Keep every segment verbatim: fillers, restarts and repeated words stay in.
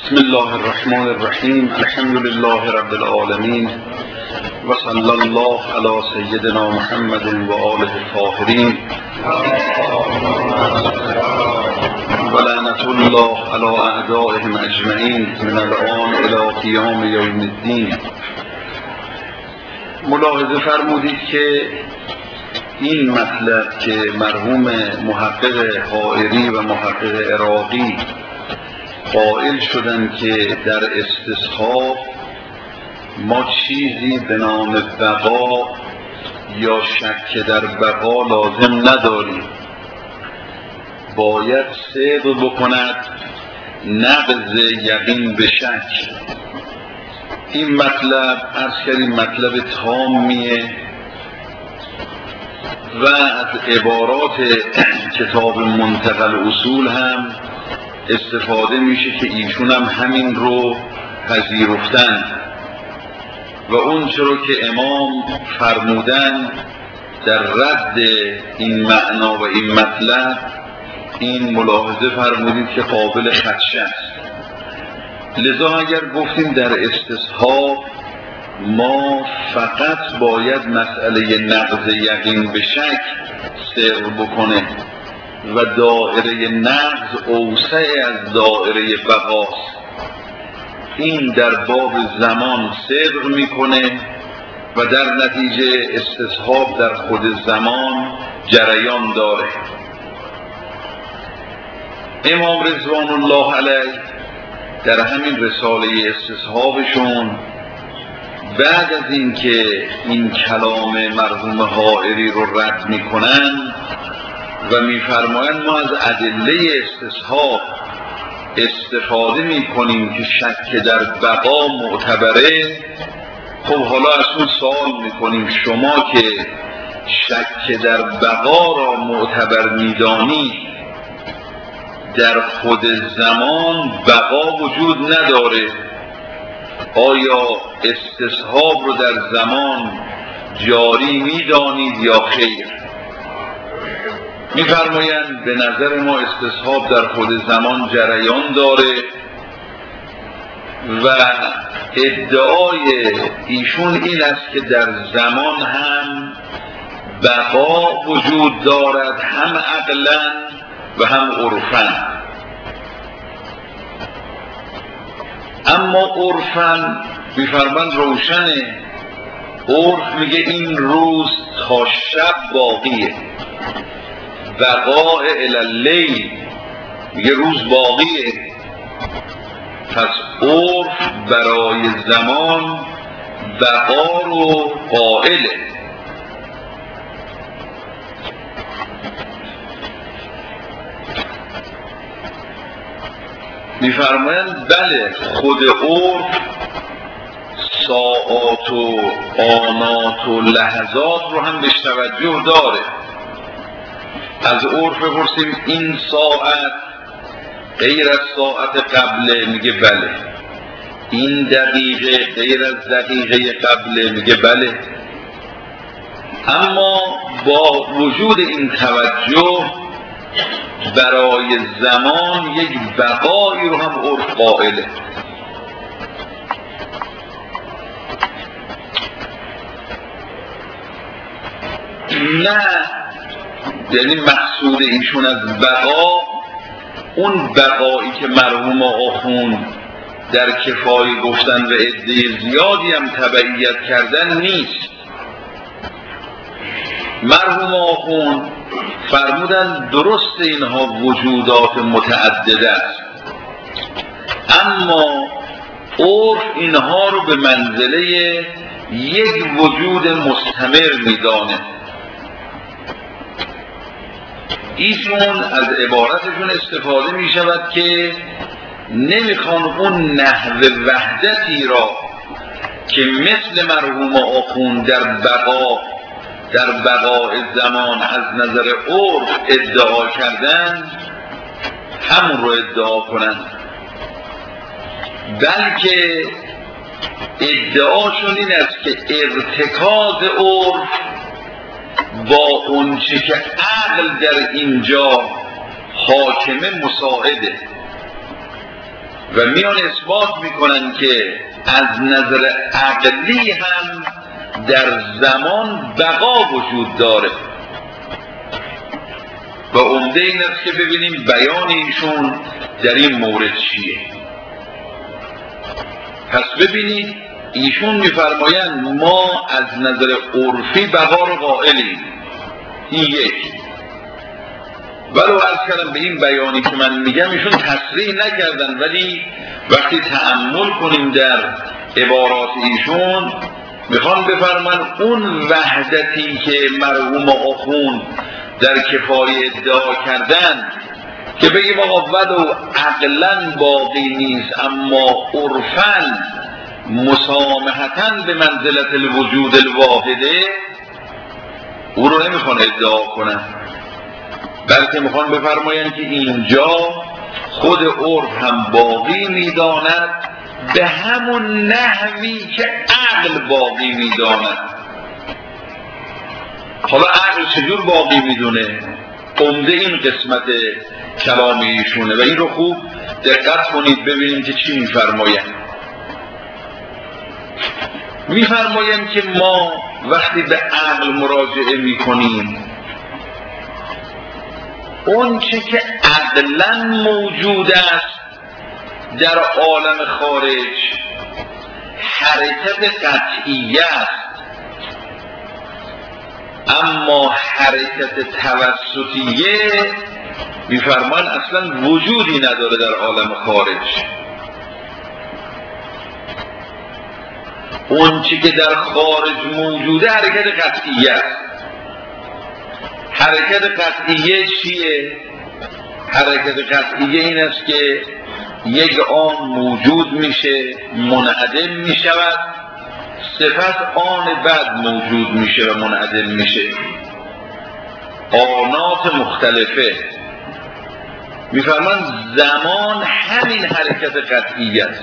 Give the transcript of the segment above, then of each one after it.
بسم الله الرحمن الرحیم. الحمد لله رب العالمین و صلی الله علی سیدنا محمد و آله الطاهرین و لعنة الله علی اعدائهم اجمعین من الآن الی قیام یوم الدین. ملاحظه فرمودید که این مطلب که مرحوم محقق حائری و محقق عراقی قائل شدن که در استصحاب ما چیزی به نام بقا یا شک در بقا لازم نداریم، باید صدق بکند نقض یقین به شک. این مطلب عرض کردیم مطلب تامیه و از عبارات کتاب منتقل اصول هم استفاده میشه که ایشون هم همین رو پذیرفتن و اون چرا که امام فرمودن در رد این معنا و این مطلب، این ملاحظه فرمودید که قابل خدشه است. لذا اگر گفتیم در استصحاب ما فقط باید مسئله نقض یقین به شک سر بکنه و دائره نقض اوسع از دائره بقاست، این در باب زمان صدق میکنه و در نتیجه استصحاب در خود زمان جریان داره. امام رضوان الله علیه در همین رساله استصحابشون بعد از اینکه این کلام مرحوم حائری رو رد میکنن و میفرمایند ما از ادله استصحاب استفاده میکنیم که شک در بقا معتبره، خب حالا از اون سوال میکنیم شما که شک در بقا را معتبر میدانید، در خود زمان بقا وجود نداره، آیا استصحاب رو در زمان جاری میدانید یا خیر؟ میفرمایند به نظر ما استصحاب در خود زمان جریان داره و ادعای ایشون این است که در زمان هم بقا وجود دارد، هم عقلا و هم عرفا. اما عرفا میفرمایند روشنه، عرف میگه این روز تا شب باقیه، بقاء الی اللیل میگه روز باقیه، پس عرف برای زمان بقا رو قائله. میفرمایند بله خود عرف ساعات و آنات و لحظات رو هم بهش توجه داره. از عرف بپرسیم این ساعت غیر از ساعت قبله، میگه بله. این دقیقه غیر از دقیقه قبله، میگه بله. اما با وجود این توجه برای زمان یک بقایی رو هم عرف قائله. نه یعنی مقصود ایشون از بقا اون بقایی که مرحوم آخوند در کفایه گفتن و عده زیادی هم تبعیت کردن نیست. مرحوم آخوند فرمودن درست اینها وجودات متعدده است، اما عرف اینها رو به منزله یک وجود مستمر میدانه. ایشون از عبارتشون استفاده می شود که نمیخوان اون نحو وحدتی را که مثل مرحوم آخوند در بقا در بقاء زمان از نظر عرف ادعا کردن همون رو ادعا کنند، بلکه ادعاشون این است که ارتکاز عرف با اونچه که عقل در اینجا حاکمه مساعده. و میان اثبات میکنن که از نظر عقلی هم در زمان بقا وجود داره و عمده این است که ببینیم بیان ایشون در این مورد چیه. پس ببینید ایشون میفرمایند ما از نظر عرفی بقا رو قائلیم، این یک. ولو عرض کردم به این بیانی که من میگم ایشون تصریح نکردن، ولی وقتی تأمل کنیم در عبارات ایشون میخوان بفرمان اون وحدتی که مرحوم آخوند در کفایه ادعا کردن که بگیم آقا ولو عقلا باقی نیست اما عرفاً مسامحتاً به منزلت الوجود الواحده، او رو نمیخوان ادعا کنن، بلکه میخوان بفرمایند که اینجا خود عرف هم باقی میداند به همون نحوی که عقل باقی میداند. حالا عقل چجور باقی میدونه؟ عمده این قسمت کلام ایشونه و این رو خوب دقت کنید ببینید که چی میفرمایند. میفرمایند که ما وقتی به عقل مراجعه میکنیم اون چه که عقلا موجود است در عالم خارج حرکت قطعیه است، اما حرکت توسطیه میفرمان اصلا وجودی نداره در عالم خارج. اون چی که در خارج موجوده حرکت قطعیه است. حرکت قطعیه چیه؟ حرکت قطعیه این است که یک آن موجود میشه، منعدم میشود، سپس آن بعد موجود میشه و منعدم میشه. آنات مختلفه. میفرمان زمان همین حرکت قطعیه است.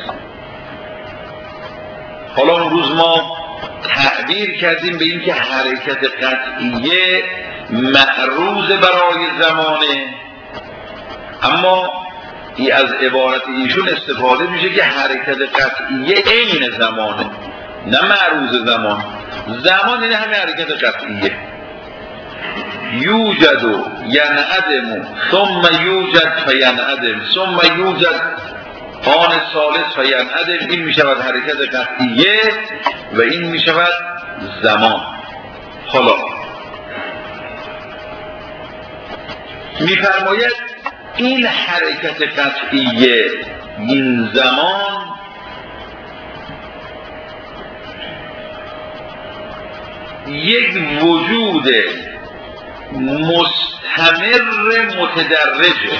حالا اون روز ما تعبیر کردیم به این که حرکت قطعیه معروض برای زمانه، اما ای از عبارت ایشون استفاده میشه که حرکت قطعیه عین زمانه، نه معروض زمان. زمان این همه حرکت قطعیه. یوجد و ینعدم ثم یوجد فینعدم ثم یوجد آن ثالث فینعدم. این میشود حرکت قطعیه و این میشود زمان. حالا میفرماید این حرکت قطعیه، این زمان یک وجود مستمر متدرجه.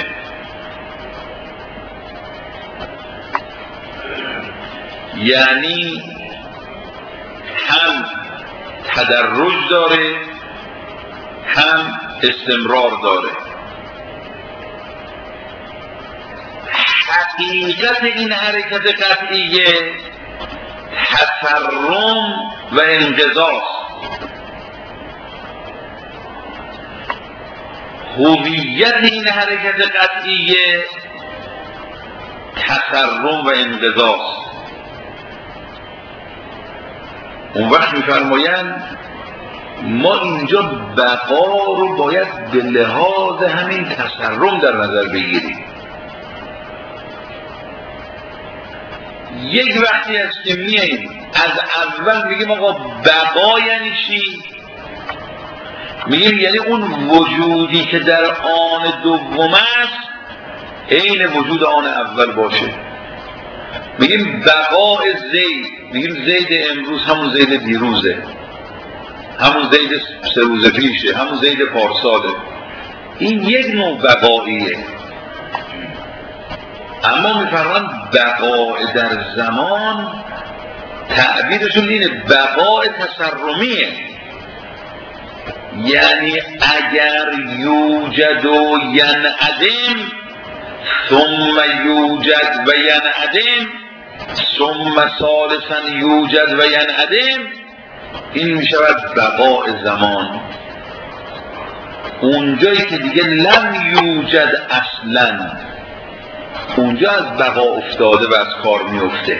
یعنی هم تدرج داره هم استمرار داره. حقیقت این حرکت قطعیه تفرم و انقضاست. هویت این حرکت قطعیه تفرم و انقضاست. اون وقت میفرمایند ما اینجا بقا رو باید به لحاظ همین تفرم در نظر بگیریم. یک وقتی است که میاییم از اول میگیم آقا بقا یعنی چی؟ میگیم یعنی اون وجودی که در آن دوم است عین وجود آن اول باشه. میگیم بقاء زید، میگیم زید امروز همون زید دیروزه، همون زید سه روز پیشه، همون زید پارساله. این یک نوع بقاییه. اما میفرمان بقاء در زمان تعبیرشون اینه بقاء تسرمیه. یعنی اگر یوجد و ینعدم ثم یوجد و ینعدم ثم ثالثا یوجد و ینعدم، این می شود بقاء زمان. اونجایی که دیگه لم یوجد اصلا، اونجا از بقا افتاده و از کار میفته.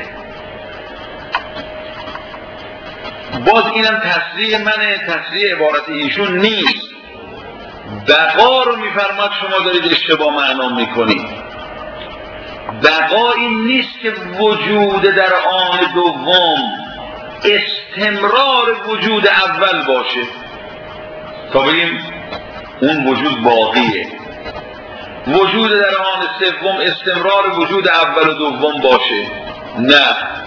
باز اینم تصریح منه، تصریح عبارت ایشون نیست. بقا رو میفرماد شما دارید اشتباه معنا میکنید. بقا این نیست که وجود در آن دوم استمرار وجود اول باشه تا بگیم اون وجود باقیه. وجود در آن سوم استمرار وجود اول و دوم باشه، نه،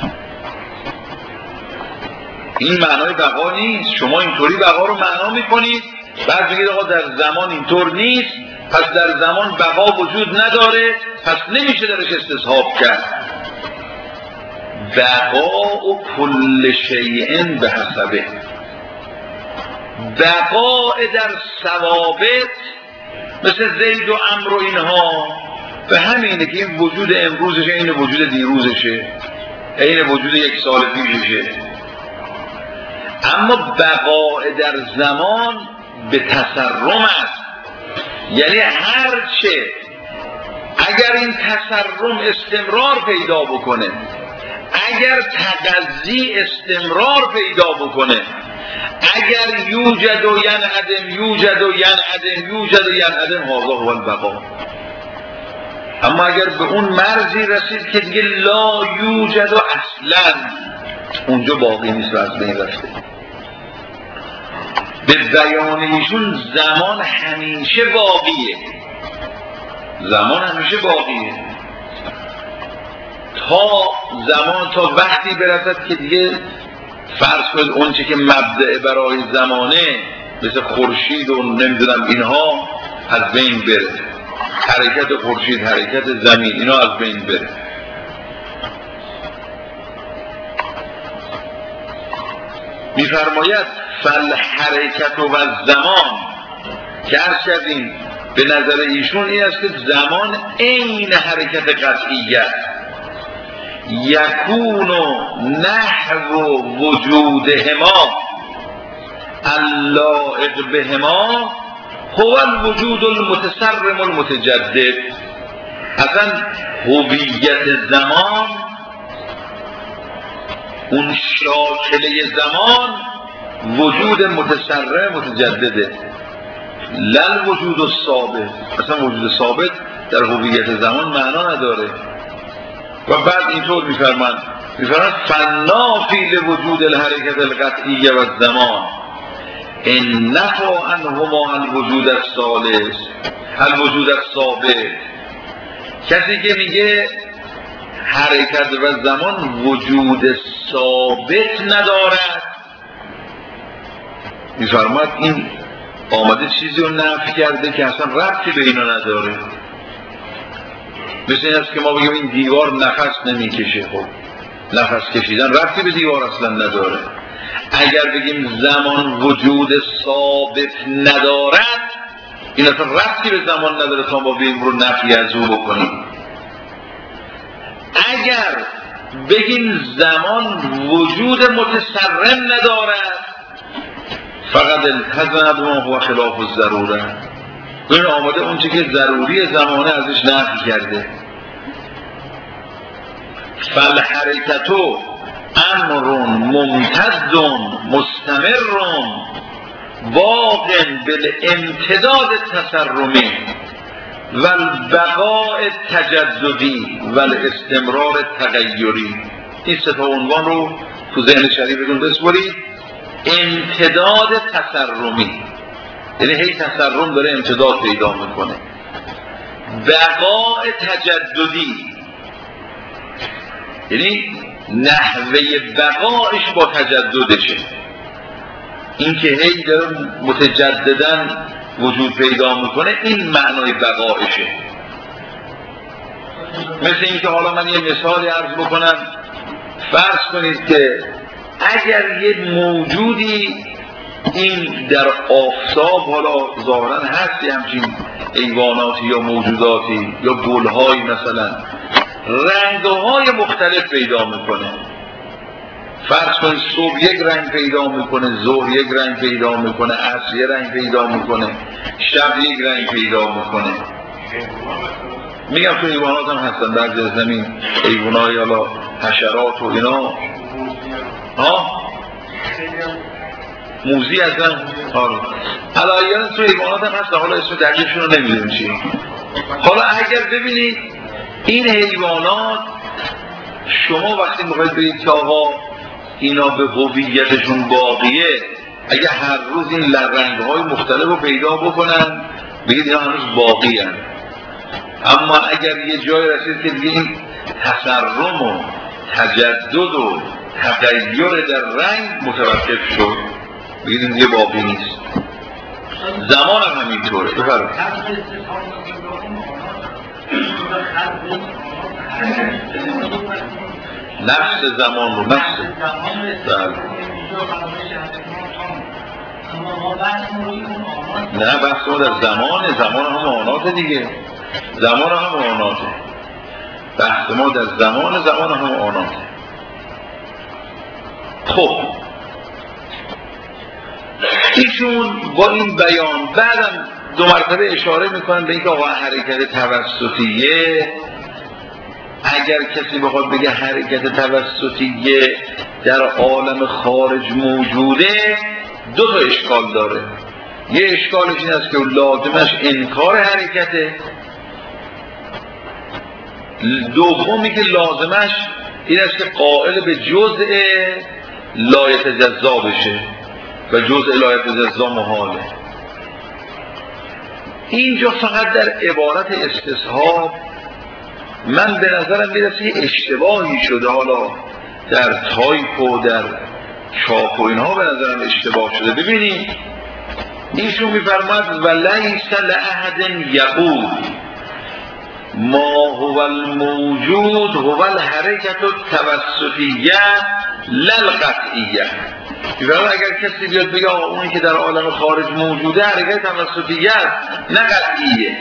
این معنای بقا نیست. شما اینطوری بقا رو معنا میکنید، بعد میگید آقا در زمان اینطور نیست، پس در زمان بقا وجود نداره، پس نمیشه درش استصحاب کرد. بقا و کل شیء به حسبه، بقا در ثوابت مثل زید و عمرو و اینها به همینه که این وجود امروزشه این وجود دیروزشه، این وجود یک سال پیششه. اما بقا در زمان به تسرم است، یعنی هرچه اگر این تسرم استمرار پیدا بکنه، اگر تقضی استمرار پیدا بکنه، اگر یوجد و ینعدم یوجد و ینعدم یوجد و ینعدم، هذا هو البقا. اما اگر به اون مرزی رسید که دیگه لا یوجد و اصلا، اونجا باقی نیست و از بین رفته. به بیان ایشون زمان همیشه باقیه، زمان همیشه باقیه تا زمان، تا وقتی برسد که دیگه فرض کنید اون چه که مبدأ برای زمانه مثل خورشید و نمیدونم اینها از بین بره، حرکت خورشید، حرکت زمین، اینا از بین بره. میفرماید فالحرکت و زمان که عرض کردیم به نظر ایشون این است که زمان عین حرکت قطعیت، یکون نحو وجودهما اللائق بهما هو الوجود المتسرم المتجدد. اصلا هویت زمان، اون شاکله زمان وجود متسرم متجدده، لل وجود الثابت. اصلا وجود ثابت در هویت زمان معنا نداره. و بعد اینطور میفرمند میفرمند فنافی لوجود الحرکت القطعیه و زمان ان نفى عنهما الوجود الثالث الوجود الثابت. کسی که میگه حرکت و زمان وجود ثابت ندارد، میفرماد این آمده چیزی رو نفی کرده که اصلا ربطی به اینا نداره. مثل این است که ما بگیم این دیوار نفس نمیکشه. خب نفس کشیدن ربطی به دیوار اصلا نداره. اگر بگیم زمان وجود ثابت ندارد، این اصلا ربطی به زمان نداره تا ما بگیم رو نفی از او بکنیم. اگر بگیم زمان وجود متسرم ندارد، فقط التزم بما هو خلاف الضروره. این آمده اون چه که ضروری زمانه ازش نفی کرده. فالحرکتو امر ممتد مستمر واقع بالامتداد التسرمی والبقاء التجددی والاستمرار التغیری. این سه تا عنوان رو تو ذهن شریفتون بسپرید. امتداد تسرمی یعنی هی تسرم داره امتداد پیدا میکنه. بقاء تجددی یعنی نحوه بقایش با تجددشه، این که هی داره متجددن وجود پیدا میکنه، این معنای بقایشه. مثل این که حالا من یه مثالی عرض بکنم. فرض کنید که اگر یه موجودی این در آفتاب، حالا ظاهرا هستی همچین حیواناتی یا موجوداتی یا گلهایی مثلا، رنگهای مختلف پیدا میکنه. فرض کن صبح یک رنگ پیدا میکنه، ظهر یک رنگ پیدا میکنه، عصر یک رنگ پیدا میکنه، شب یک رنگ پیدا میکنه. میگم تو حیوانات هم هستن بعضی از زمین حیوانات یا لا حشرات و اینا ها موزی هستن آره علایان تو حیوانات هم هستن حالا اسم دقیقشون رو نمیدونیم چیه. حالا اگر ببینید این حیوانات شما وقتی میخواید بگید که آقا اینا به هویتشون باقیه اگه هر روز این رنگ‌های مختلف رو پیدا بکنن بگید اینا هنوز باقی هستن. اما اگر یه جای رسید که دیگه این تسرم و تجدد و تغییر در رنگ متوقف شد بگید این دیگه باقی نیست. زمان هم همینطوره. بفرمایید. نفس زمان رو نفس نه بحث ما در زمان زمان هم آنات دیگه زمان هم آناته بحث ما در زمان زمان هم آناته. خب ایشون با این بیان بعدم دو مرتبه اشاره میکنن به اینکه آقا حرکت توسطیه اگر کسی بخواد بگه حرکت توسطیه در عالم خارج موجوده دو تا اشکال داره. یه اشکالش این است که لازمش انکار حرکته، دومی که لازمش این است که قائل به جزء لا یتجزا بشه و جزء لا یتجزا محاله. اینجا فقط در عبارت استصحاب من به نظرم میرسه یه اشتباهی شده، حالا در تایپ و در چاپ و اینها به نظرم اشتباه شده. ببینید ایشون میفرماید و لیس لأحد یقول ما هو الموجود هو الحرکت التوسطیه لا القطعیه. میفرماید اگر کسی بیاد بگه اونی که در عالم خارج موجوده حرکت توسطیه نه قطعیه،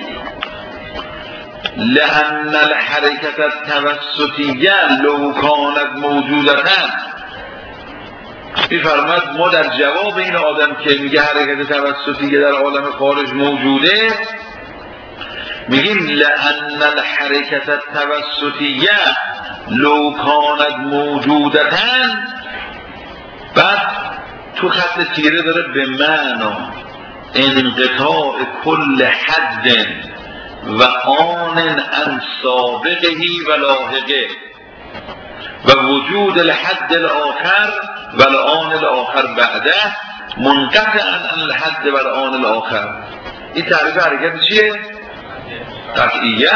لأن الحرکت التوسطیه لو کانت موجودتا. میفرماید ما در جواب این آدم که میگه حرکت توسطیه در عالم خارج موجوده میگیم لأن الحرکت التوسطیه لو کانت موجودتا، بعد تو خط تیره داره به معنا انقطاع کل حد و آن ان سابقهی و لاحقه و وجود الحد الاخر و الان الاخر بعده منقطعا عن الحد و الان الاخر. این تعریف حرکت چیه؟ قطعیه.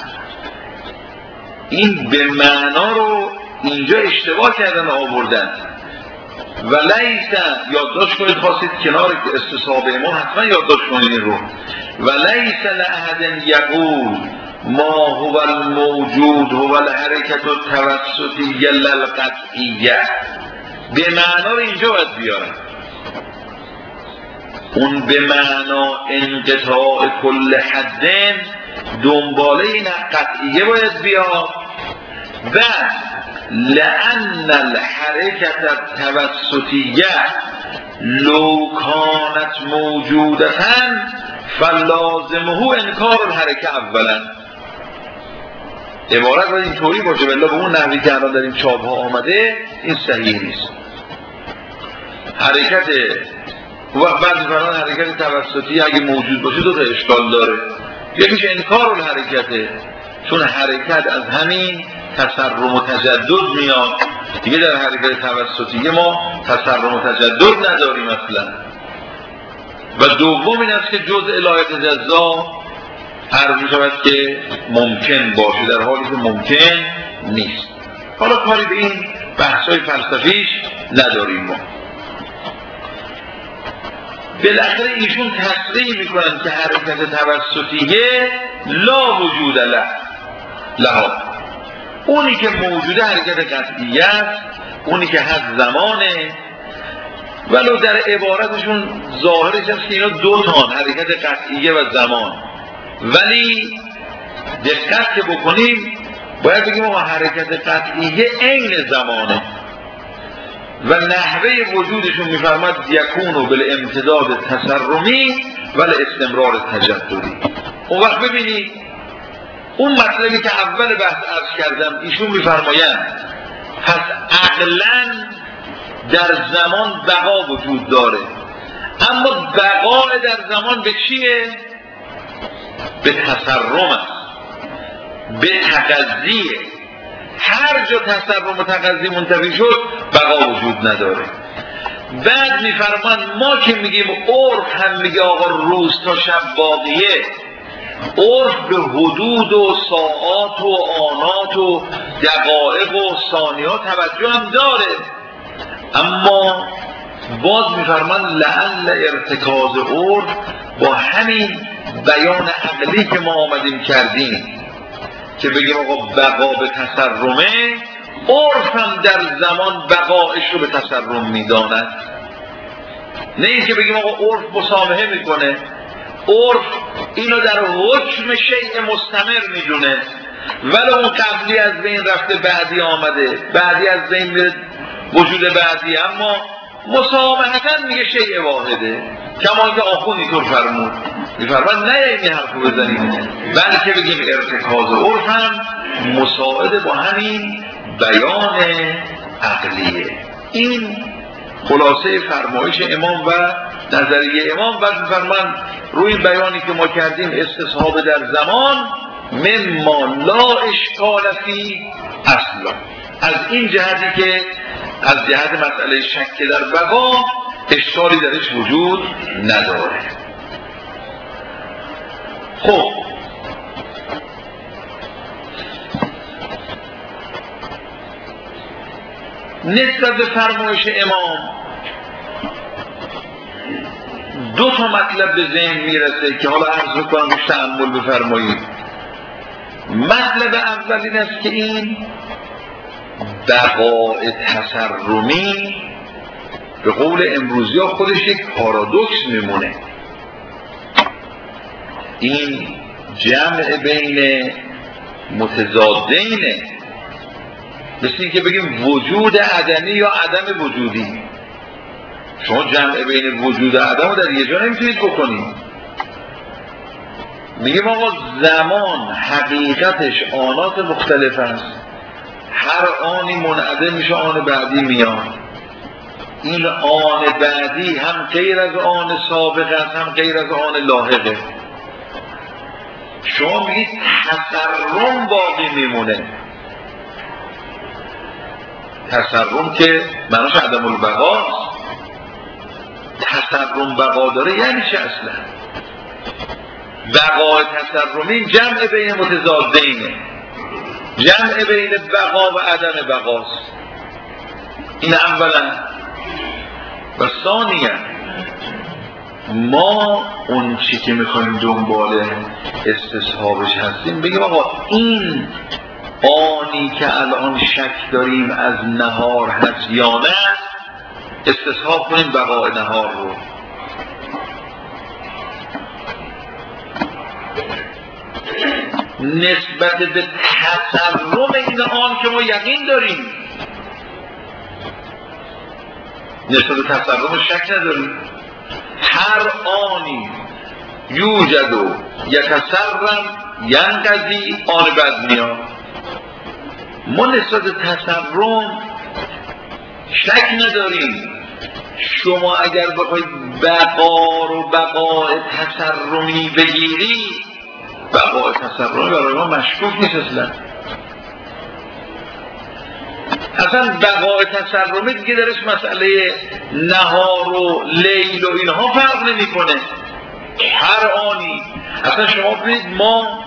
این به معنا رو اینجا اشتباه کردن آوردن. و لیس یادداشت کنید، خواستید کنار استصحابه ما حتما یادداشت کنید این رو. و لیس لأحد یقول ما هو الموجود هو الحرکت التوسطیه لا القطعیه. به معنا رو اینجا باید بیارن. اون به معنا انقطاع کل حد دنباله این قطعیه باید بیاد. و لأن الحرکت التوسطیه لو کانت موجودتا فلازمه انکار الحرکه اولا. عبارت باید اینطوری باشه، بلا به اون نحوی که الان در این چاپ ها آمده این صحیح نیست. حرکت وقت بعد فرمان حرکت توسطی اگه موجود باشه دو تا اشکال داره. یکیش انکار الحرکته، چون حرکت از همین تسرم و تجدد میاد دیگه. در حرکت توسطی ما تسرم و تجدد نداریم اصلا. و دوم این است که جزء لا یتجزا عرض می‌شود که ممکن باشه در حالی که ممکن نیست. حالا کاری به این بحث‌های فلسفیش نداریم ما. بالاخره ایشون تصریح میکنن که حرکت توسطیه لا وجود له لها. اونی که موجوده حرکت قطعیه است، اونی که هست زمانه. ولو در عبارتشون ظاهرش است که اینا دو تان حرکت قطعیه و زمان، ولی دقت که بکنیم باید بگیم ما حرکت قطعیه عین زمانه و نحوه وجودشون میفرماد یکونو بالامتداد تسرمی ولی استمرار تجددی. اون وقت ببینید اون مطلبی که اول بحث عرض کردم ایشون میفرمایند پس عقلاً در زمان بقا وجود داره، اما بقا در زمان به چیه؟ به تسرم است، به تقضیه. هر جا تسرم و تقضی منتفی شد بقا وجود نداره. بعد میفرمان ما که میگیم عرف هم میگه آقا روز تا شب باقیه، عرف به حدود و ساعات و آنات و دقایق و ثانیات توجه هم داره، اما باز میفرمان لعل ارتکاز عرف با همین بیان عقلی که ما آمدیم کردیم که بگیم آقا بقا به تسرمه، عرف هم در زمان بقایش رو به تسرم میداند. نه اینکه بگیم آقا عرف مسامحه میکنه، عرف اینو در حکم شیء مستمر میدونه، ولی اون قبلی از بین رفته بعدی آمده، بعدی از بین میره وجود بعدی، اما مسامحتاً میگه شیء واحده. کما که آخوند اینطور فرمود، میفرماد نه این حرفو بزنیم، بلکه بگیم ارتکاز عرف هم مساعد با همین بیان عقلیه. این خلاصه فرمایش امام و نظریه امام. بعد میفرمان روی بیانی که ما کردیم استصحاب در زمان مما لا اشکال فی اصلا، از این جهتی که از جهت مسئله شک در بقا اشکالی درش وجود نداره. خب نسبت به فرمایش امام دو تا مطلب به ذهن میرسه که حالا عرض کنم روش تأمل بفرمایید. مطلب اول این است که این بقاء تسرمی به قول امروزی ها خودش یک پارادوکس میمونه. این جمع بین متضادینه، مثل این که بگیم وجود عدمی یا عدم وجودی. شما جمع بین وجود و عدم رو در یه جا نمیتونید بکنید. میگیم آقا زمان حقیقتش آنات مختلف است، هر آنی منعدم میشه آن بعدی میاد. این آن بعدی هم غیر از آن سابق است، هم غیر از آن لاحقه. شما میگید تسرم باقی میمونه. تسرم که معناش عدم البقاست. تسرم بقا داره یعنی چه اصلا؟ بقا تسرمی جمع بین متضادینه، جمع بین بقا و عدم بقاست. این اولا. و ثانیا ما اون چی که میخوایم دنبال استصحابش هستیم بگیم آقا این آنی که الان شک داریم از نهار هست یا نه، استصحاب کنیم بقای نهار رو. نسبت به تسرم این آن که ما یقین داریم، نسبت به تسرم شک نداریم. هر آنی یوجد و یتسرم ینقضی آن بعد میاد. ما نسبت به تسرم شک نداریم. شما اگر بخواید بقا رو بقای تسرمی بگیری، بقای تسرمی برای ما مشکوک نیست اصلا. اصلا بقای تسرمی دیگه درش مسئله نهار و لیل و اینها فرق نمی کنه. هر آنی اصلا شما ببینید ما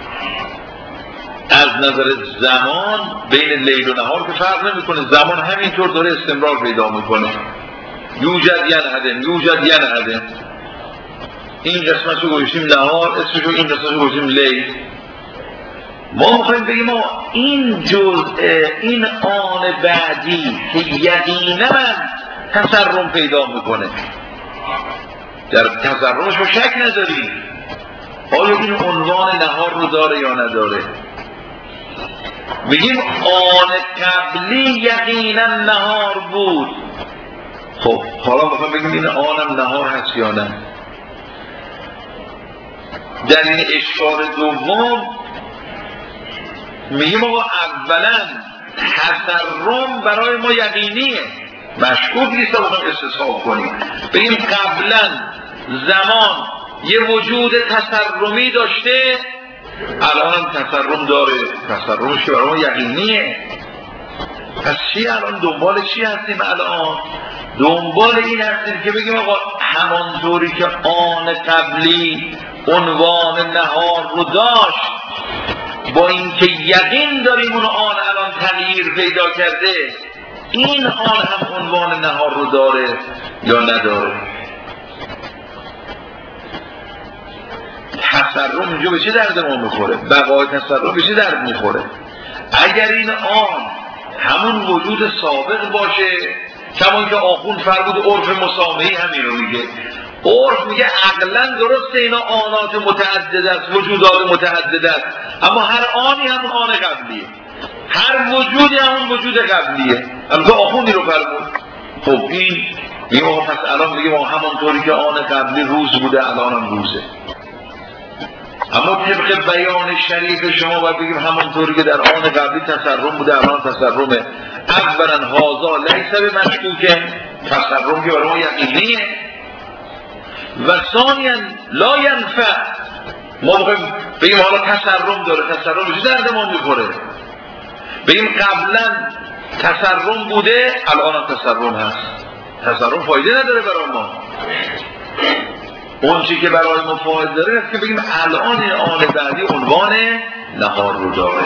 از نظر زمان بین لیل و نهار که فرق نمی کنه، زمان همینطور داره استمرار پیدا میکنه. یوجد ین عدم، یوجد ین عدم. این قسمت رو گوشیم نهار، اسمش رو این قسمت رو گوشیم لیل. ما میخوایم بگیم ما این جزء این آن بعدی که یقینا تسرم پیدا میکنه، در تسرمش رو شک نداریم. آیا این عنوان نهار رو داره یا نداره؟ میگیم آن قبلی یقینا نهار بود. خب حالا میخوایم بگیم این آنم نهار هست یا نه؟ در این اشکال دوم میگیم آقا اولا تسرم برای ما یقینیه، مشکوک نیست تا بخوایم استصحاب کنیم. بگیم قبلا زمان یه وجود تسرمی داشته، الان هم تسرم داره، تسرمش که برای ما یقینیه. پس چی الان دنبال چی هستیم؟ الان دنبال این هستیم که بگیم آقا همانطوری که آن قبلی عنوان نهار رو داشت، با اینکه یقین داریم اون آن الان تغییر پیدا کرده، این آن هم عنوان نهار رو داره یا نداره. تسرم اینجا به چه درد ما میخوره؟ بقای تسرم به چه درد میخوره؟ اگر این آن همون وجود سابق باشه، کمان که آخوند فرمود عرف مسامحی همین رو میگه. عرف میگه عقلا درسته اینا آنات متعدد است، وجودات متعدد است، اما هر آنی همون آن قبلیه، هر وجودی همون وجود قبلیه. البته آخوندی رو فرمود. خب این میگه ما پس الان میگه ما همونطوری که آن قبلی روز بوده الان هم روزه. اما طبق بیان شریف شما باید بگیم همونطوری که در آن قبلی تسرم بوده الان تسرمه. اولا هازا لیس به مشکوکه، تسرم که برای ما یقینیه. و ثانیا لا ینفع، ما بخوایم بگیم حالا تسرم داره، تسرم به چه درد ما میخوره؟ بگیم قبلا تسرم بوده الان هم تسرم هست، تسرم فایده نداره برای ما. اون چی که برای ما فایده داره است که بگیم الان این آن بعدی عنوان نهار رو داره.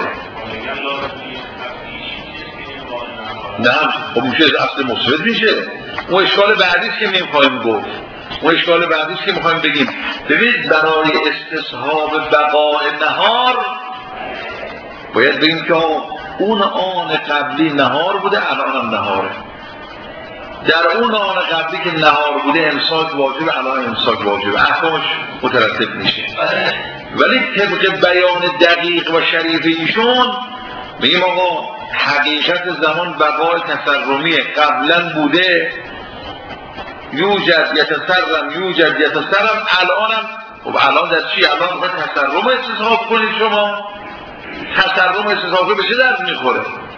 نه خب میشه اصل مثبت میشه. اون اشکال بعدیست که میخوایم گفت، اون اشکال بعدیست که میخوایم بگیم. ببینید برای استصحاب بقای نهار باید بگیم که اون آن قبلی نهار بوده الان هم نهاره. در اون آن قبلی که نهار بوده امساک واجب، الان امساک واجب، احکامش مترتب میشه. ولی طبق بیان دقیق و شریف ایشون میگیم آقا حقیقت زمان بقای تسرمیه، قبلا بوده یوجد یتسرم یوجد یتسرم الانم. خب الان در چی؟ الان باید تسرم استصحاب کنید شما. تسرم استصحاب به چه درد میخوره؟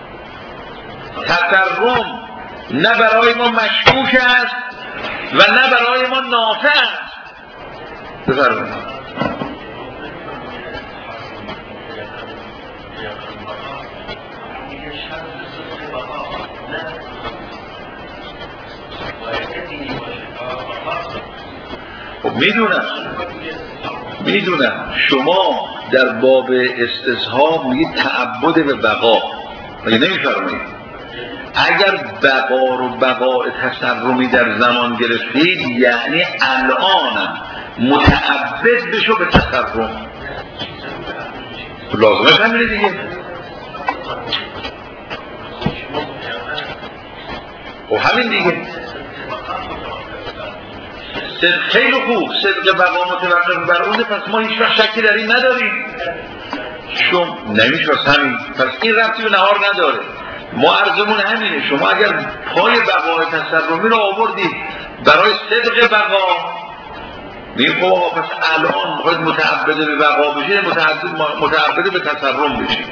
تسرم نه برای ما مشکوک است و نه برای ما نافع است. بفرمایید. خب میدونم میدونم شما در باب استصحاب میگید تعبد به بقا، مگه نمیفرمایید اگر بقا رو بقا تسرمی در زمان گرفتید یعنی الانم متعبد بشو به تسرم، لازمه همینه دیگه. و همین دیگه صدق خیلی خوب، صدق بقا متوقف بر اونه، پس ما هیچ وقت شکی در این نداریم. شما نمیشه پس همین، پس این ربطی به نهار نداره. ما عرضمون همینه، شما اگر پای بقای تسرمی رو آوردید برای صدق بقا میگیم خب پس الان باید متعبد به بقا بشید، متعبد به تسرم بشید.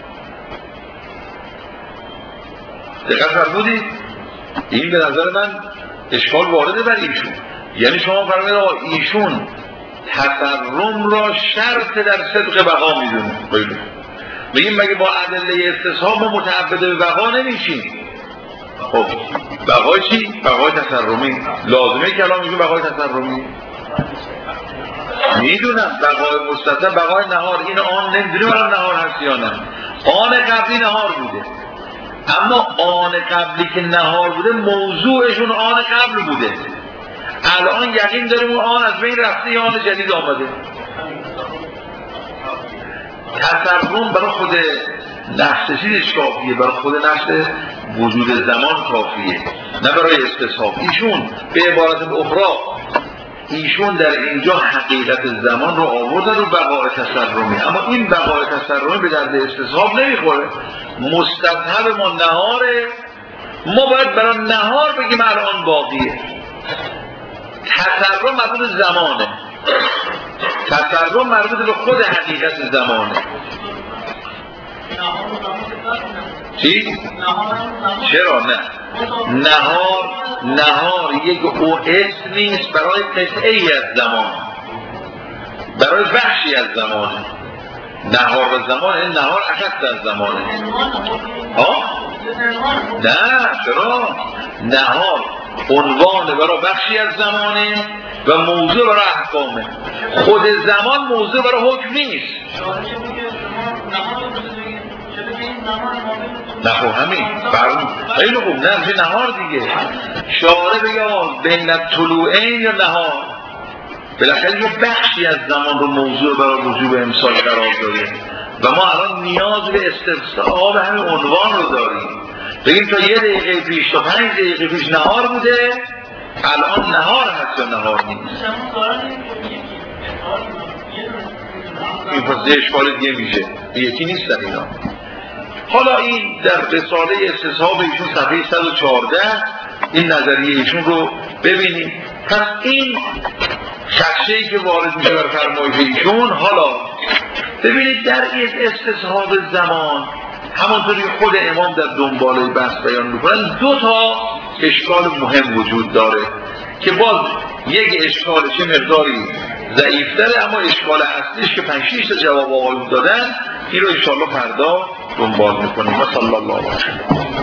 دقیق فرمودید؟ این به نظر من اشکال وارده بر ایشون. یعنی شما فرمایید ایشون تسرم را شرط در صدق بقا میدونه. بگیم مگه با ادله استصحاب ما متعبد به بقا نمیشیم؟ خب بقای چی؟ بقای تسرمی. لازمه کلام میگه بقای تسرمی. میدونم بقای مستثنا بقای نهار، این آن نمیدونیم الان نهار هست یا نه. آن قبلی نهار بوده، اما آن قبلی که نهار بوده موضوعشون آن قبل بوده. الان یقین داریم اون آن از بین رفته یا آن جدید آمده. تسرم برای خود نفس چیزش کافیه، برای خود نفس وجود زمان کافیه، نه برای استصحاب. ایشون به عبارت اخرى ایشون در اینجا حقیقت زمان رو آوردن رو بقای تسرمی، اما این بقای تسرمی به درد استصحاب نمیخوره. مستذهب ما نهاره، ما باید برای نهار بگیم الان باقیه. تسرم مربوط زمانه، تسرم مربوط به خود حقیقت زمانه. چی؟ چرا نه؟ نهار نهار یک او اسم نیست برای قطعه ای از زمان، برای بخشی از زمانه. نهار و زمان، این نهار اخذ از زمانه. ها؟ نه چرا؟ نهار عنوان برای بخشی از زمانه و موضوع برای احکامه. خود زمان موضوع برای حکم نیست. نه خب همین برمون خیلی خوب، نه میشه نهار دیگه. شعاره بگه بین طلوعین یا نهار، بالاخره یه بخشی از زمان رو موضوع برای وجوب امسال قرار داریم و ما الان نیاز به استصحاب همین عنوان رو داریم. بگیم تا یه دقیقه پیش تا پنج دقیقه پیش نهار بوده، الان نهار هست یا نهار نیست. این پس اشکال دیگه میشه، یکی نیستن اینا. حالا این در رساله استصحاب ایشون صفحه صد و چهارده این نظریه ایشون رو ببینید. پس این خدشه‌ای که وارد میشه بر فرمایش ایشون، حالا ببینید در این استصحاب زمان همونطوری خود امام در دنباله بحث بیان میکنن، دو تا اشکال مهم وجود داره که باز یک اشکال چه مقداری ضعیف‌تره، اما اشکال اصلیش که پنج شش تا جواب آقایون دادن این رو ان شاءالله فردا دنبال میکنیم. و صلی الله علیه و سلم.